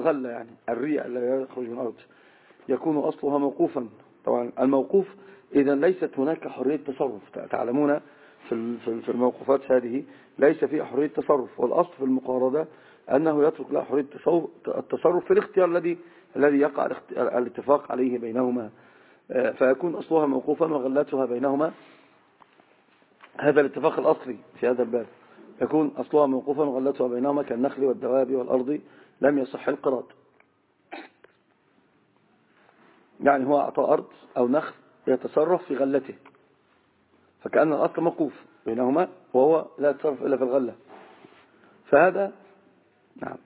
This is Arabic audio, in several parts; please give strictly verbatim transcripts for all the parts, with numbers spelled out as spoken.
الغلة يعني الريع الذي يخرج من الأرض يكون أصلها موقوفا. طبعا الموقوف إذا ليست هناك حرية تصرف. تعلمون في في الموقوفات هذه ليس فيها حرية تصرف، والأصل في المقارضة أنه يترك لها حرية التصرف في الاختيار الذي الذي يقع الاتفاق عليه بينهما، فيكون أصلها موقوفا وغلتها بينهما. هذا الاتفاق الأصلي في هذا الباب، يكون أصلها موقوفا وغلتها بينهما كالنخل والدواب والأرض لم يصح القراض. يعني هو أعطى أرض أو نخل يتصرف في غلته، فكأن الأصل موقوف بينهما وهو لا يتصرف إلا في الغلة، فهذا نعم.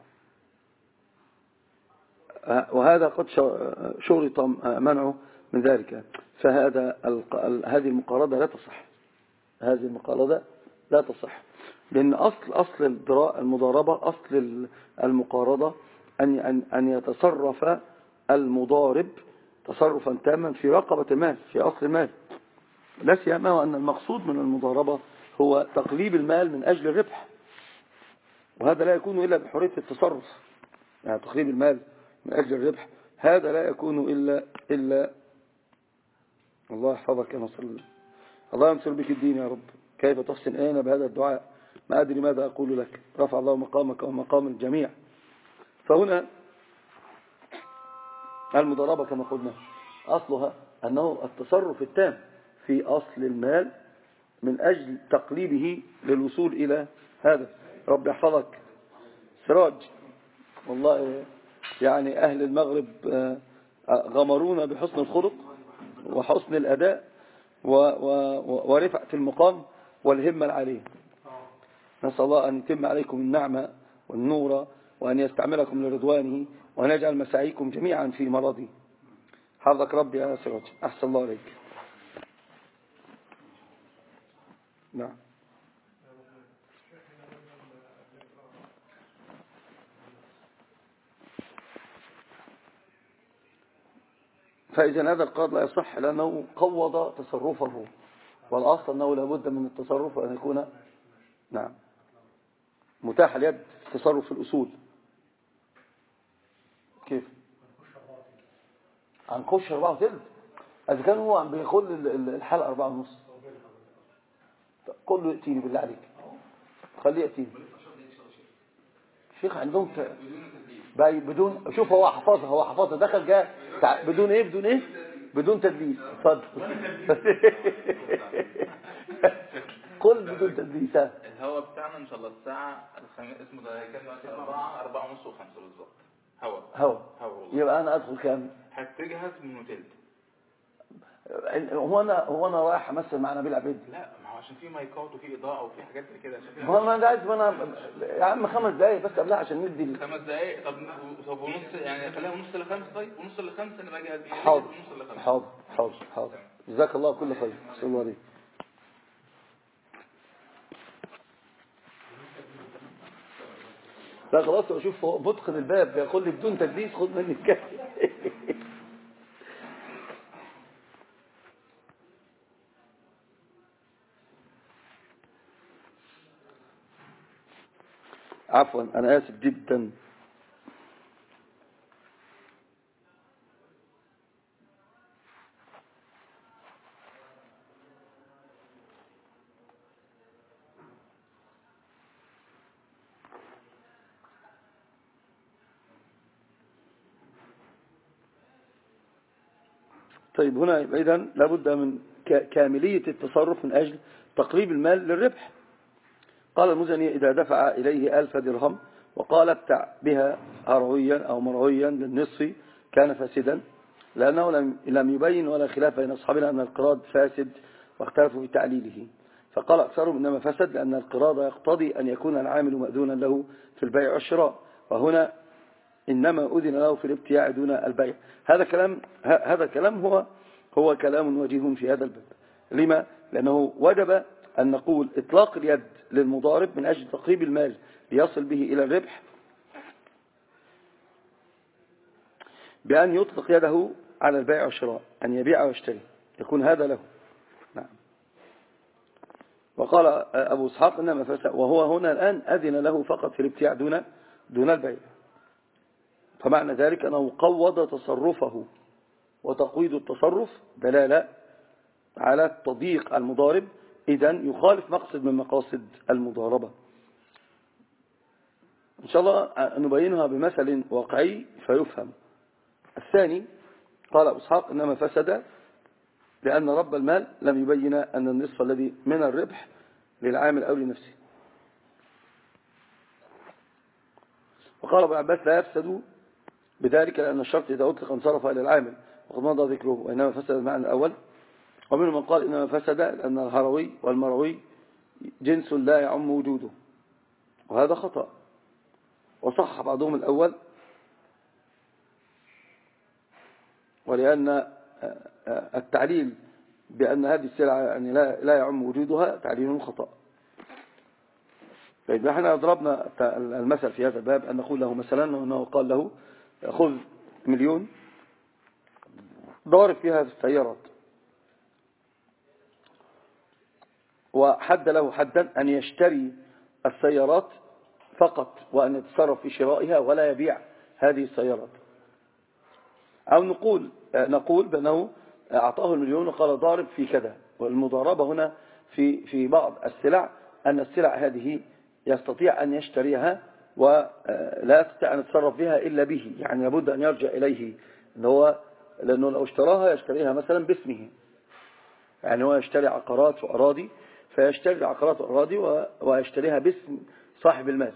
وهذا قد شرط منعه من ذلك، فهذا هذه المقارضة لا تصح. هذه المقارضة لا تصح لأن أصل أصل المضاربة، أصل المقارضة أن أن أن يتصرف المضارب تصرفا تاما في رقبة المال، في أصل المال، لا سيما وأن المقصود من المضاربة هو تقليب المال من أجل الربح، وهذا لا يكون إلا بحرية التصرف. يعني تقليب المال من أجل الربح هذا لا يكون إلا إلا الله يحفظك يا نصر الله، الله ينصر بك الدين يا رب. كيف تحسن أين بهذا الدعاء؟ ما أدري ماذا أقول لك. رفع الله مقامك ومقام الجميع. فهنا المضاربة كما قلنا أصلها أنه التصرف التام في أصل المال من أجل تقليبه للوصول إلى هذا. رب يحفظك سراج. والله يعني أهل المغرب غمرونا بحسن الخلق وحسن الأداء ورفعة المقام والهمة العالية. نسأل الله أن يتم عليكم النعمة والنور وأن يستعملكم لرضوانه وأن يجعل مساعيكم جميعا في مرضه. حفظك ربي يا سراج. أحسن الله عليك. نعم. فإذا هذا القرض لا يصح لأنه قوض تصرفه، والأصل أنه لابد من التصرف وأن يكون نعم متاح اليد في التصرف في الأصول. كيف هنخش أربعة وثلث؟ إذا كان هو عم بيقول الحلقة أربعة ونص كله يأتيني بالله عليك، خليه يأتيني. شيخ عندهم ت... باي بدون شوف هو حفاظه هو حفاظه دخل جاء تع... بدون ايه بدون ايه بدون تدليس. اتفضل. قل بدون تدليس. الهوا بتاعنا ان شاء الله الساعه اسمه ده كام؟ أربعة أربعة ونص وخمسة بالظبط. هوا هوا هوا يبقى انا ادخل كام؟ هتجهز من وتلت. هو انا هو انا رايح امثل مع نبيل عبيد؟ لا ما هو عشان في مايكات وفي اضاءه وفي حاجات زي كده عشان ما انا عايز انا يا عم خمس دقايق بس قبلها عشان ندي خمس دقايق. طب طب ونص يعني خليها ونص لخمسة. طيب ونص لخمسة نبقى جاهزين. حاضر حاضر حاضر حاضر. جزاك الله كل خير. صلى الله عليه. لا خلاص اشوف بدخل الباب بيقول لي بدون تدليس خد مني الكافي. عفوا انا اسف جدا. طيب هنا إذن لابد من كاملية التصرف من أجل تقريب المال للربح. قال المزني إذا دفع إليه ألف درهم وقال ابتع بها هرويا أو مرعويا للنصف كان فاسدا، لأنه لم يبين ولا خلاف بين أصحابنا أن القراض فاسد واختلفوا في تعليله. فقال أكثرهم إنما فسد لأن القراض يقتضي أن يكون العامل مأذونا له في البيع والشراء، وهنا إنما أذن له في الابتياع دون البيع. هذا كلام هذا كلام هو هو كلام وجيه في هذا الباب. لما؟ لأنه وجب أن نقول إطلاق اليد للمضارب من أجل تقريب المال ليصل به إلى الربح بأن يطلق يده على البيع والشراء، أن يبيع ويشتري، يكون هذا له. نعم. وقال أبو إسحاق إنما فسد، وهو هنا الآن أذن له فقط في الابتياع دون دون البيع. فمعنى ذلك أنه قوض تصرفه، وتقويض التصرف دلالة على تضييق المضارب، إذن يخالف مقصد من مقاصد المضاربة. إن شاء الله نبينها بمثل واقعي فيفهم. الثاني قال أبو إسحاق إنما فسد لأن رب المال لم يبين أن النصف الذي من الربح للعامل أو لنفسه. وقال أبو عباس لا يفسد بذلك لأن الشرط إذا أطلق انصرف إلى العامل وقد مضى ذكره، وإنما فسد المعنى الأول. ومنهم من قال إنما فسد لأن الهروي والمروي جنس لا يعم وجوده، وهذا خطأ. وصح بعضهم الأول، ولأن التعليل بأن هذه السلعة يعني لا لا يعم وجودها تعليل خطأ. طيب احنا ضربنا المثل في هذا الباب أن نقول له مثلا أنه قال له خذ مليون ضارب فيها في السيارات، وحد له حدا أن يشتري السيارات فقط وأن يتصرف في شرائها ولا يبيع هذه السيارات. أو نقول نقول بأنه أعطاه المليون وقال ضارب في كذا. والمضاربة هنا في في بعض السلع أن السلع هذه يستطيع أن يشتريها ولا يستطيع أن يتصرف بها إلا به، يعني لابد أن يرجع إليه، إن هو لأنه لو اشتراها يشتريها مثلا باسمه، يعني هو يشتري عقارات وأراضي فيشتري العقارات وأراضي ويشتريها باسم صاحب المال.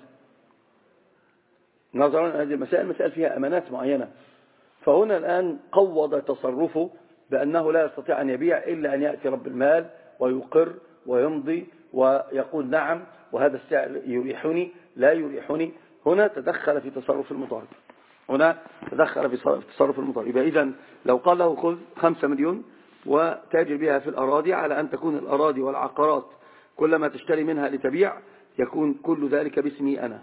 نظرا أن هذه المسائل مسائل فيها أمانات معينة، فهنا الآن قوض تصرفه بأنه لا يستطيع أن يبيع إلا أن يأتي رب المال ويقر ويمضي ويقول نعم وهذا السعر يريحني لا يريحني. هنا تدخل في تصرف المضارب، هنا تدخل في تصرف المضارب. يبقى إذن لو قال له خذ خمسة مليون وتاجر بها في الأراضي على أن تكون الأراضي والعقارات كلما تشتري منها لتبيع يكون كل ذلك باسمي أنا.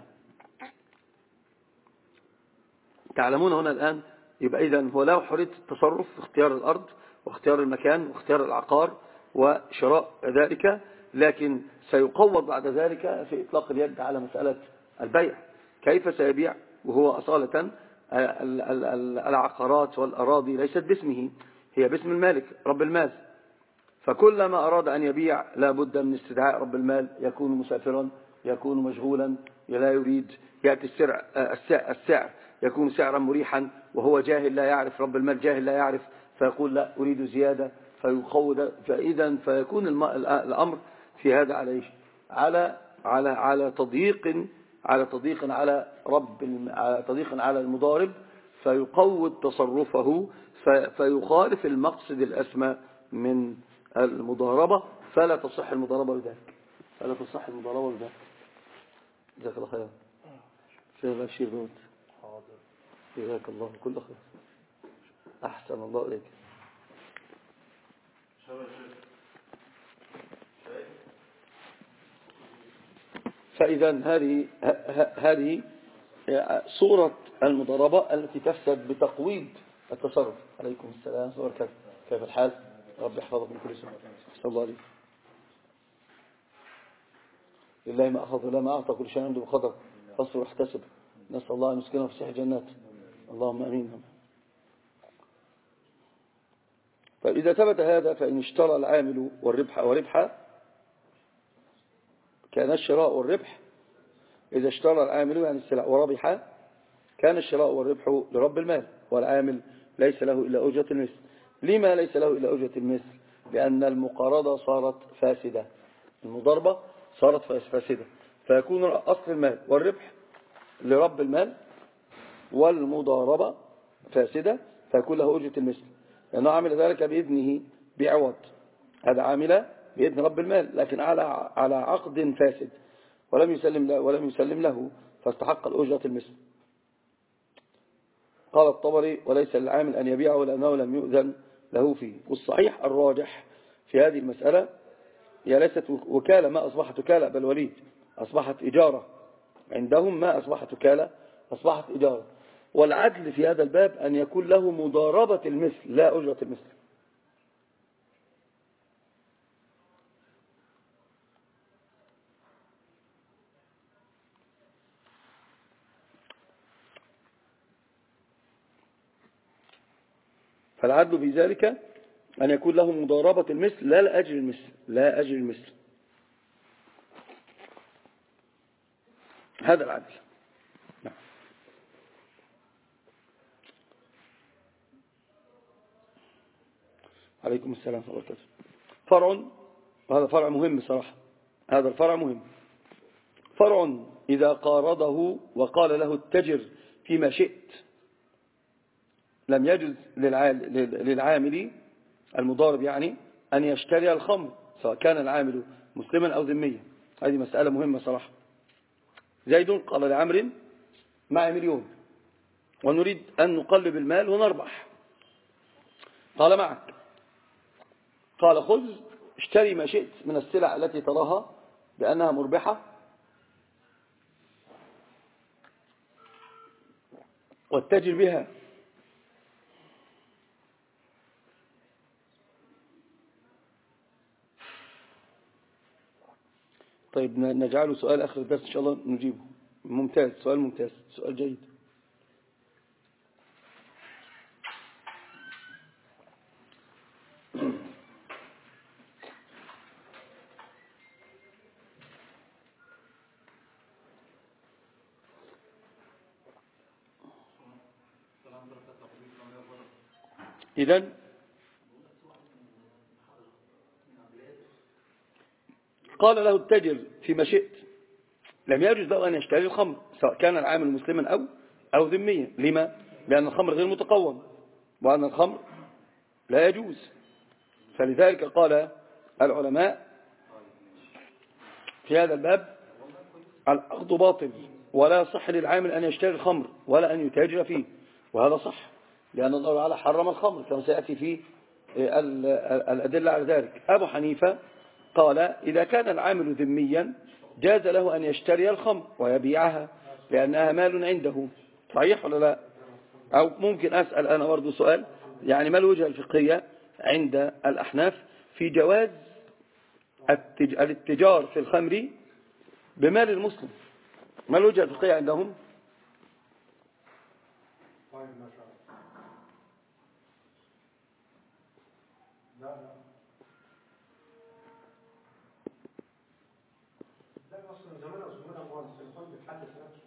تعلمون هنا الآن يبقى إذن هو له حرية التصرف في اختيار الأرض واختيار المكان واختيار العقار وشراء ذلك، لكن سيقوض بعد ذلك في إطلاق اليد على مسألة البيع. كيف سيبيع وهو أصالة العقارات والأراضي ليست باسمه، هي باسم المالك رب المال، فكلما أراد أن يبيع لا بد من استدعاء رب المال، يكون مسافرا يكون مشغولا لا يريد، يأتي السعر, السعر يكون سعرا مريحا وهو جاهل لا يعرف، رب المال جاهل لا يعرف فيقول لا أريد زيادة فيقود. فإذا فيكون الأمر في هذا على إيش؟ على على على تضييق على تضييق على رب على تضييق على المضارب، فيقوض تصرفه فيخالف المقصد الأسمى من المضاربة، فلا تصح المضاربة بذلك، فلا تصح المضاربة بذلك. جزاك الله خير. شيخ بشير بوت. حاضر. جزاك الله كل خير. أحسن الله إليك. فإذا هذه هذه صورة المضاربة التي تفسد بتقويض التصرف. عليكم السلام وبركاته. كيف الحال؟ رب يحفظك من كل سوء. صلى الله عليه. لله ما أخذ ولا ما أعطى، كل شيء عنده بقدر، فاصبر واحتسب، نسأل الله أن يسكنه في سيح جنات، اللهم أمين. فإذا ثبت هذا فإن اشترى العامل والربح وربحا كان الشراء والربح، إذا اشترى العامل يعني السلع وربح كان الشراء والربح لرب المال، والعامل ليس له إلا أجرة المثل. لما ليس له إلا أجرة المثل؟ لأن المقارضة صارت فاسدة، المضاربة صارت فاسدة، فيكون أصل المال والربح لرب المال والمضاربة فاسدة، فيكون له أجرة المثل لأنه عمل ذلك بإذنه بعوض، هذا عامل بإذن رب المال لكن على على عقد فاسد ولم يسلم له ولم يسلم له فاستحق الأجرة المثل. قال الطبري وليس للعامل أن يبيعه لأنه لم يؤذن له فيه. والصحيح الراجح في هذه المسألة هي ليست وكالة، ما أصبحت وكالة بل وليد، أصبحت إجارة عندهم، ما أصبحت وكالة أصبحت إجارة. والعدل في هذا الباب أن يكون له مضاربة المثل لا أجرة المثل. فالعدل في ذلك أن يكون له مضاربة المثل لا لأجل المثل لا أجل المثل هذا العدل. نعم. عليكم السلام ورحمة الله وبركاته. فرع، وهذا فرع مهم صراحة، هذا الفرع مهم. فرع إذا قارضه وقال له اتجر فيما شئت لم يجوز للعامل المضارب يعني أن يشتري الخمر سواء كان العامل مسلما أو ذميا. هذه مسألة مهمة صراحة. زيد قال لعمر معي مليون ونريد أن نقلب المال ونربح. قال معك. قال خذ اشتري ما شئت من السلع التي تراها بأنها مربحة واتجر بها. طيب نجعله سؤال آخر الدرس إن شاء الله نجيبه. ممتاز، سؤال ممتاز، سؤال جيد. إذن قال له اتجر فيما شئت لم يجوز له أن يشتري الخمر سواء كان العامل مسلما أو أو ذميا. لما؟ لأن الخمر غير متقوم وأن الخمر لا يجوز. فلذلك قال العلماء في هذا الباب العقد باطل ولا يصح للعامل أن يشتري الخمر ولا أن يتاجر فيه، وهذا صح لأن الله تعالى حرم الخمر كما سيأتي في الأدلة على ذلك. أبو حنيفة قال إذا كان العامل ذميا جاز له أن يشتري الخمر ويبيعها لأنها مال عنده. صحيح ولا لا؟ أو ممكن أسأل أنا برضو سؤال، يعني ما الوجهة الفقهية عند الأحناف في جواز الاتجار في الخمر بمال المسلم؟ ما الوجهة الفقهية عندهم؟ لا لا لا اصلا زمان زمان اموال التليفون بيتحدث نفسه.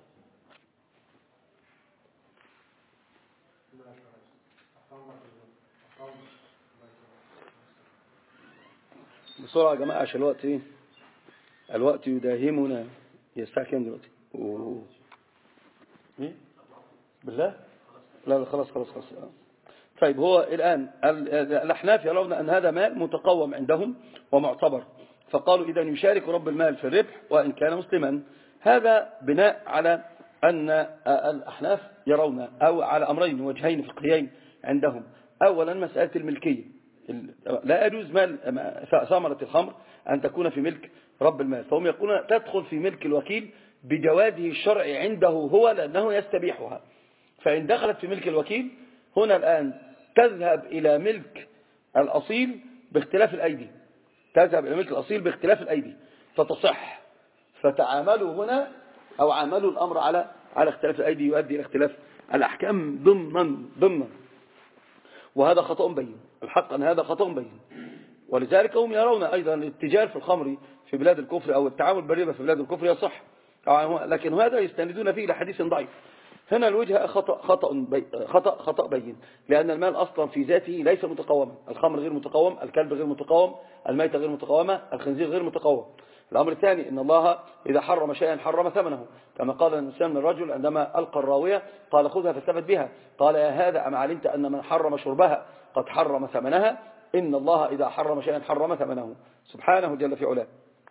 بسرعة يا جماعة عشان الوقت ايه؟ الوقت يداهمنا. هي الساعة كام دلوقتي؟ اوه ايه؟ بالله؟ لا لا خلاص خلاص خلاص. طيب هو الآن الأحناف يرون أن هذا مال متقوم عندهم ومعتبر، فقالوا إذا يشارك رب المال في الربح وإن كان مسلما. هذا بناء على أن الأحناف يرون أو على أمرين وجهين فقهيين عندهم. أولا مسألة الملكية، لا يجوز مال ثمرة الخمر أن تكون في ملك رب المال، فهم يقولون تدخل في ملك الوكيل بجوازه الشرعي عنده هو لأنه يستبيحها. فإن دخلت في ملك الوكيل هنا الآن تذهب إلى ملك الأصيل باختلاف الأيدي، تذهب إلى ملك الأصيل باختلاف الأيدي فتصح. فتعاملوا هنا أو عاملوا الأمر على على اختلاف الأيدي يؤدي إلى اختلاف الأحكام ضمنا ضمنا وهذا خطأ بين. الحق أن هذا خطأ بين، ولذلك هم يرون أيضا الاتجار في الخمر في بلاد الكفر أو التعامل بالربا في بلاد الكفر يصح، لكن هذا يستندون فيه إلى حديث ضعيف. هنا الوجهة خطأ خطأ بي خطأ خطأ بين، لأن المال أصلا في ذاته ليس متقوما. الخمر غير متقوم، الكلب غير متقوم، الميتة غير متقومة، الخنزير غير متقوم. الأمر الثاني إن الله إذا حرم شيئا حرم ثمنه، كما قال الإنسان من الرجل عندما ألقى الراوية قال خذها فاستفد بها، قال يا هذا أما علمت أن من حرم شربها قد حرم ثمنها؟ إن الله إذا حرم شيئا حرم ثمنه سبحانه جل في علاه.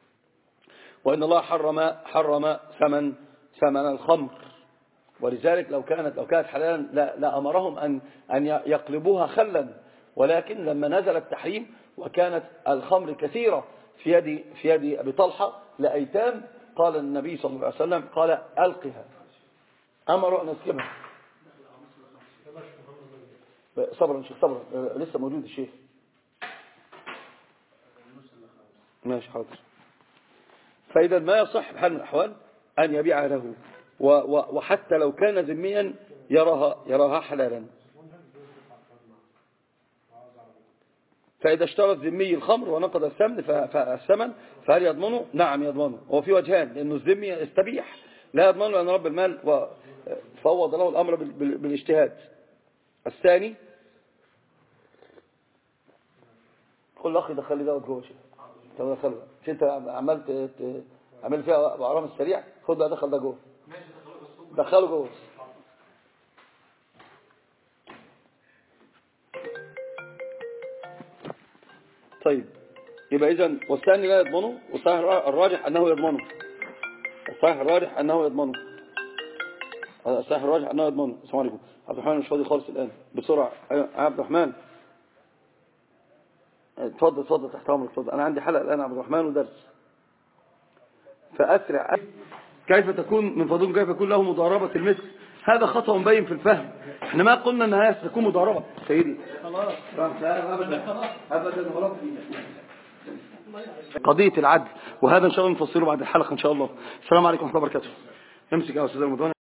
وإن الله حرم حرم ثمن ثمن الخمر، ولذلك لو كانت لو كانت حلالا لا, لا أمرهم أن أن يقلبوها خلا، ولكن لما نزل التحريم وكانت الخمر كثيرة في يد في يد أبي طلحة لأيتام، قال النبي صلى الله عليه وسلم قال ألقها، أمروا أن يسلمها. صبرا شيخ صبرا، لسه موجود الشيخ. ماشي حاضر. فإذا ما يصح بحال من الأحوال أن يبيع له، وحتى لو كان ذميا يراها يراها حلالا. فإذا اشترى الذمي الخمر ونقض الثمن فالثمن فهل يضمنه؟ نعم يضمنه. هو في وجهان، لأنه الذمي يستبيح لا يضمنه لأن رب المال فوض له الأمر بالاجتهاد. الثاني قل لأخي دخل لي دوت جوه شيء، طب دخل مش انت عملت عمل فيها بعرام السريع، خد بقى دخل ده جوه، دخله جوه. طيب يبقى إذن والثاني لا يضمنه، والصحيح الراجح أنه يضمنه. الصحيح الراجح أنه يضمنه. الصحيح الراجح أنه يضمنه. السلام عليكم. عبد الرحمن مش فاضي خالص الآن، بسرعة. عبد الرحمن اتفضل اتفضل تحت أمرك اتفضل. أنا عندي حلقة الآن عبد الرحمن ودرس، فأسرع. كيف تكون من فضلكم كيف يكون له مضاربة المثل؟ هذا خطأ مبين في الفهم. احنا ما قلنا انها ستكون مضاربة سيدي، خلاص ابدا ابدا غلط. قضية العدل، وهذا ان شاء الله نفصله بعد الحلقة ان شاء الله. السلام عليكم ورحمة الله وبركاته. امسك يا استاذ رمضان.